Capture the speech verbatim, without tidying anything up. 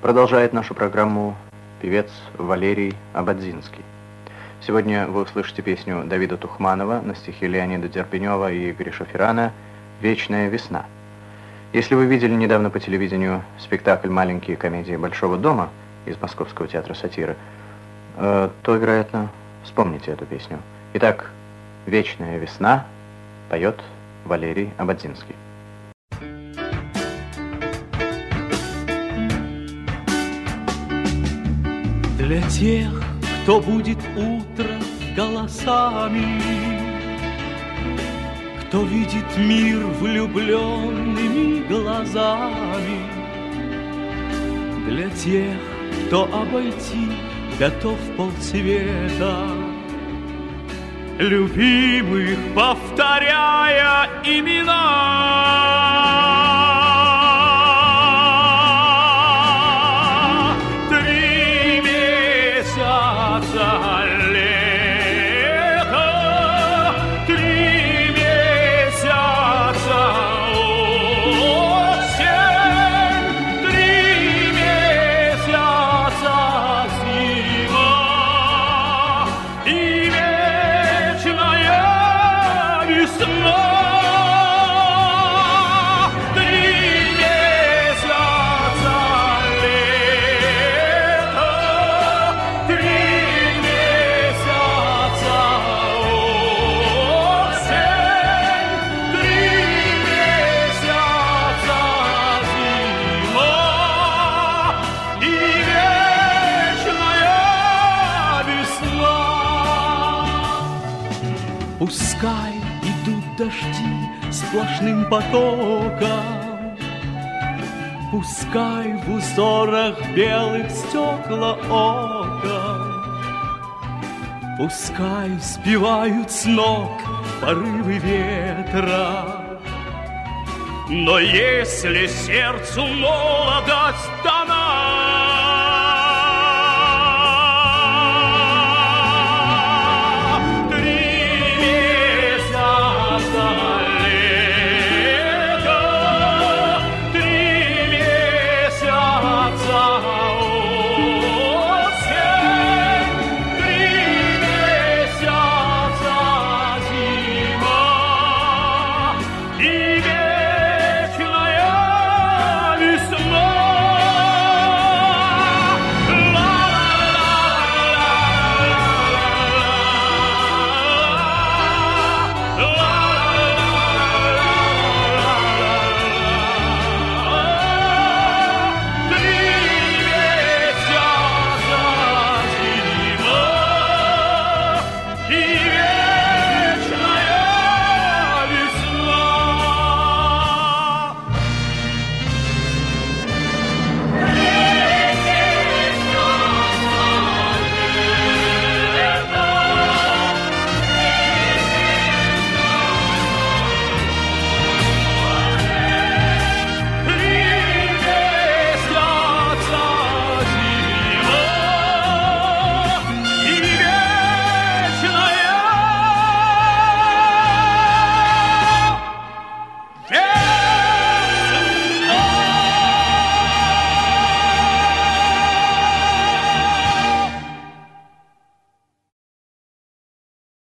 Продолжает нашу программу певец Валерий Ободзинский. Сегодня вы услышите песню Давида Тухманова на стихи Леонида Дербенева и Игоря Шаферана «Вечная весна». Если вы видели недавно по телевидению спектакль «Маленькие комедии Большого дома» из Московского театра сатиры, то, вероятно, вспомните эту песню. Итак, «Вечная весна» поет Валерий Ободзинский. Для тех, кто будет утро голосами, кто видит мир влюбленными глазами, для тех, кто обойти готов полсвета, любимых повторяя имена. Пускай идут дожди сплошным потоком, пускай в узорах белых стекла окон, пускай сбивают с ног порывы ветра, но если сердцу молодость